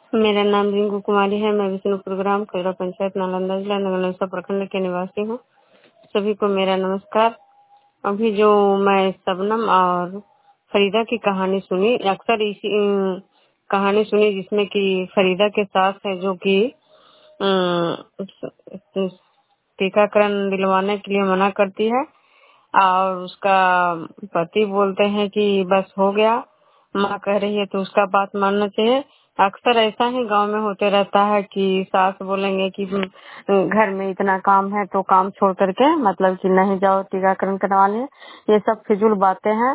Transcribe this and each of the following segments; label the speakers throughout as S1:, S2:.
S1: मेरा नाम रिंकू कुमारी है। मैं विष्णुपुर ग्राम खैरा पंचायत नालंदा जिला नगरनौसा प्रखंड के निवासी हूँ। सभी को मेरा नमस्कार। अभी जो मैं शबनम और फरीदा की कहानी सुनी, अक्सर इसी कहानी सुनी जिसमें कि फरीदा के सास है जो कि टीकाकरण दिलवाने के लिए मना करती है और उसका पति बोलते हैं कि बस हो गया, माँ कह रही है तो उसका बात मानना चाहिए। अक्सर ऐसा ही गांव में होते रहता है कि सास बोलेंगे कि घर में इतना काम है तो काम छोड़ करके मतलब कि नहीं जाओ टीकाकरण करवाने। ये सब फिजूल बातें हैं।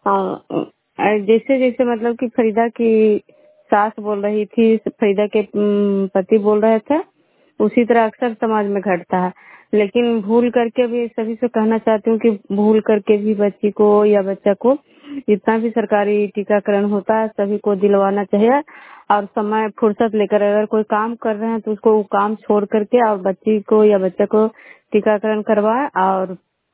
S1: जैसे जैसे मतलब कि फरीदा की सास बोल रही थी, फरीदा के पति बोल रहे थे, उसी तरह अक्सर समाज में घटता है। लेकिन भूल करके भी सभी से कहना चाहती हूँ कि भूल करके भी बच्ची को या बच्चा को जितना भी सरकारी टीकाकरण होता है सभी को दिलवाना चाहिए। और समय फुर्सत लेकर अगर कोई काम कर रहे हैं तो उसको वो काम छोड़ करके और बच्ची को या बच्चे को टीकाकरण करवाए और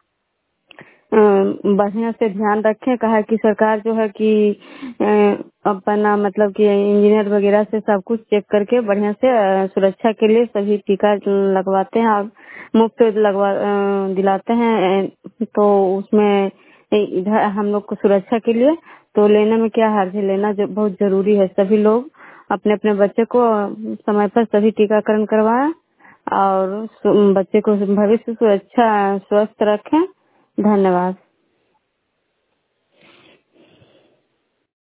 S1: बढ़िया से ध्यान रखें। कहा कि सरकार जो है कि अपना मतलब कि इंजीनियर वगैरह से सब कुछ चेक करके बढ़िया से सुरक्षा के लिए सभी टीका लगवाते हैं और मुफ्त दिलाते हैं। तो उसमें इधर हम लोग को सुरक्षा के लिए तो लेने में क्या हर्ज है, लेना बहुत जरूरी है। सभी लोग अपने अपने बच्चे को समय पर सभी टीकाकरण करवाएं और बच्चे को भविष्य सुरक्षा स्वस्थ रखें। धन्यवाद।